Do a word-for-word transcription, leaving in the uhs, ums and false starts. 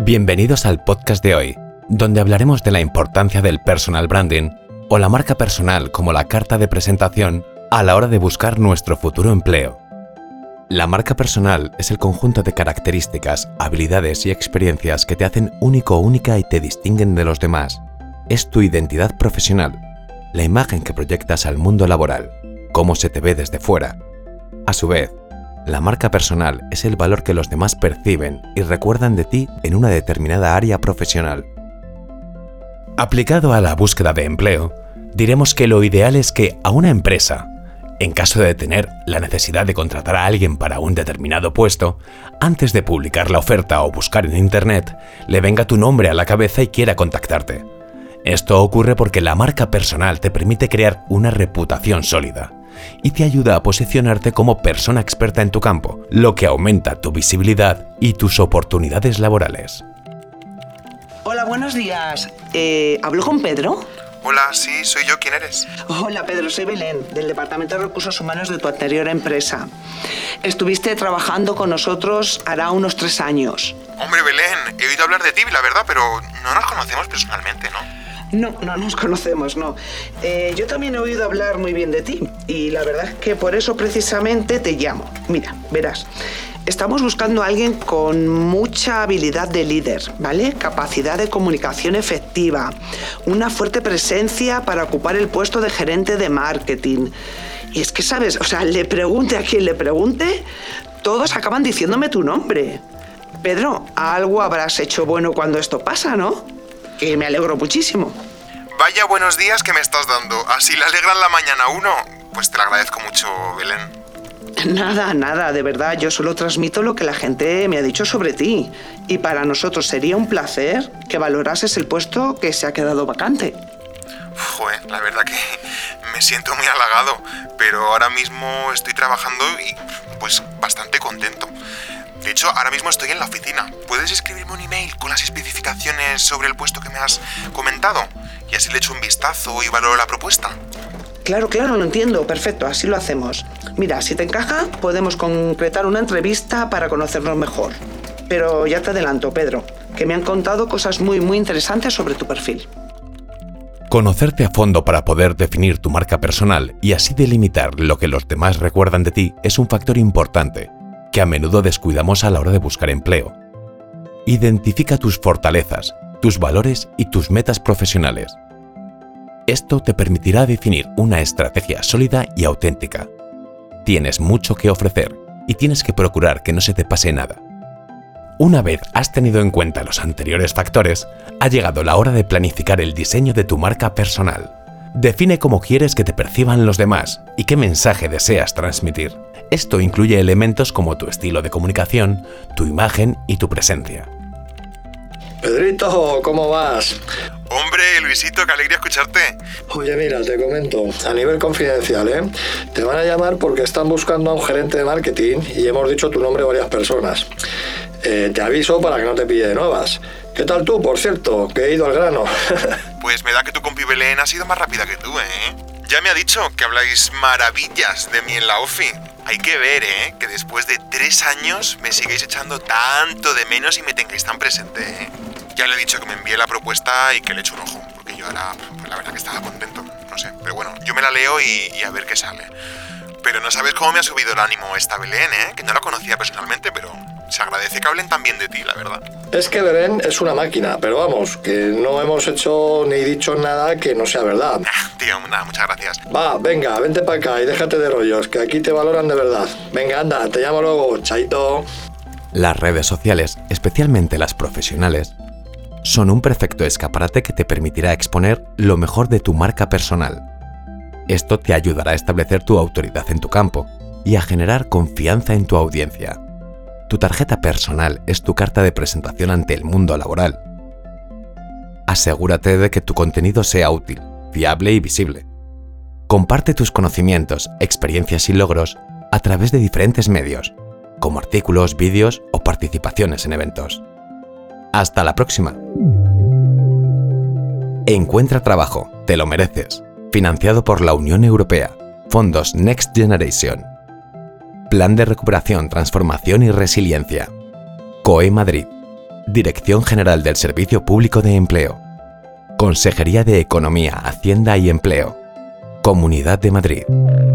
Bienvenidos al podcast de hoy, donde hablaremos de la importancia del personal branding o la marca personal como la carta de presentación a la hora de buscar nuestro futuro empleo. La marca personal es el conjunto de características, habilidades y experiencias que te hacen único o única y te distinguen de los demás. Es tu identidad profesional, la imagen que proyectas al mundo laboral, cómo se te ve desde fuera. A su vez, la marca personal es el valor que los demás perciben y recuerdan de ti en una determinada área profesional. Aplicado a la búsqueda de empleo, diremos que lo ideal es que a una empresa, en caso de tener la necesidad de contratar a alguien para un determinado puesto, antes de publicar la oferta o buscar en Internet, le venga tu nombre a la cabeza y quiera contactarte. Esto ocurre porque la marca personal te permite crear una reputación sólida y te ayuda a posicionarte como persona experta en tu campo, lo que aumenta tu visibilidad y tus oportunidades laborales. Hola, buenos días. Eh, ¿Hablo con Pedro? Hola, sí, soy yo. ¿Quién eres? Hola, Pedro, soy Belén, del Departamento de Recursos Humanos de tu anterior empresa. Estuviste trabajando con nosotros hará unos tres años. Hombre, Belén, he oído hablar de ti, la verdad, pero no nos conocemos personalmente, ¿no? No, no nos conocemos, no. Eh, yo también he oído hablar muy bien de ti y la verdad es que por eso precisamente te llamo. Mira, verás, estamos buscando a alguien con mucha habilidad de líder, ¿vale? Capacidad de comunicación efectiva, una fuerte presencia para ocupar el puesto de gerente de marketing. Y es que, ¿sabes? O sea, le pregunte a quien le pregunte, todos acaban diciéndome tu nombre. Pedro, algo habrás hecho bueno cuando esto pasa, ¿no? Que me alegro muchísimo. Vaya buenos días que me estás dando. Así le alegran la mañana a uno. Pues te lo agradezco mucho, Belén. Nada, nada, de verdad. Yo solo transmito lo que la gente me ha dicho sobre ti. Y para nosotros sería un placer que valorases el puesto que se ha quedado vacante. Joder, la verdad que me siento muy halagado. Pero ahora mismo estoy trabajando y pues bastante contento. De hecho, ahora mismo estoy en la oficina. ¿Puedes escribirme un email con las especificaciones sobre el puesto que me has comentado? Y así le echo un vistazo y valoro la propuesta. Claro, claro, lo entiendo. Perfecto, así lo hacemos. Mira, si te encaja, podemos concretar una entrevista para conocernos mejor. Pero ya te adelanto, Pedro, que me han contado cosas muy, muy interesantes sobre tu perfil. Conocerte a fondo para poder definir tu marca personal y así delimitar lo que los demás recuerdan de ti es un factor importante que a menudo descuidamos a la hora de buscar empleo. Identifica tus fortalezas, tus valores y tus metas profesionales. Esto te permitirá definir una estrategia sólida y auténtica. Tienes mucho que ofrecer y tienes que procurar que no se te pase nada. Una vez has tenido en cuenta los anteriores factores, ha llegado la hora de planificar el diseño de tu marca personal. Define cómo quieres que te perciban los demás y qué mensaje deseas transmitir. Esto incluye elementos como tu estilo de comunicación, tu imagen y tu presencia. Pedrito, ¿cómo vas? Hombre, Luisito, qué alegría escucharte. Oye, mira, te comento, a nivel confidencial, ¿eh? Te van a llamar porque están buscando a un gerente de marketing y hemos dicho tu nombre a varias personas. Eh, te aviso para que no te pille de nuevas. ¿Qué tal tú, por cierto? Que he ido al grano. Pues me da que tu compi Belén ha sido más rápida que tú, ¿eh? Ya me ha dicho que habláis maravillas de mí en la ofi. Hay que ver, ¿eh? Que después de tres años me sigáis echando tanto de menos y me tengáis tan presente, ¿eh? Ya le he dicho que me envíe la propuesta y que le eche un ojo, porque yo ahora, pues la verdad que estaba contento, no sé. Pero bueno, yo me la leo y, y a ver qué sale. Pero no sabes cómo me ha subido el ánimo esta Belén, ¿eh? Que no la conocía personalmente, pero se agradece que hablen tan bien de ti, la verdad. Es que Belén es una máquina, pero vamos, que no hemos hecho ni dicho nada que no sea verdad. Ah, tío, nada, muchas gracias. Va, venga, vente para acá y déjate de rollos, que aquí te valoran de verdad. Venga, anda, te llamo luego, chaito. Las redes sociales, especialmente las profesionales, son un perfecto escaparate que te permitirá exponer lo mejor de tu marca personal. Esto te ayudará a establecer tu autoridad en tu campo y a generar confianza en tu audiencia. Tu tarjeta personal es tu carta de presentación ante el mundo laboral. Asegúrate de que tu contenido sea útil, fiable y visible. Comparte tus conocimientos, experiencias y logros a través de diferentes medios, como artículos, vídeos o participaciones en eventos. Hasta la próxima. Encuentra trabajo, te lo mereces. Financiado por la Unión Europea, Fondos Next Generation. Plan de Recuperación, Transformación y Resiliencia. C O E Madrid. Dirección General del Servicio Público de Empleo. Consejería de Economía, Hacienda y Empleo. Comunidad de Madrid.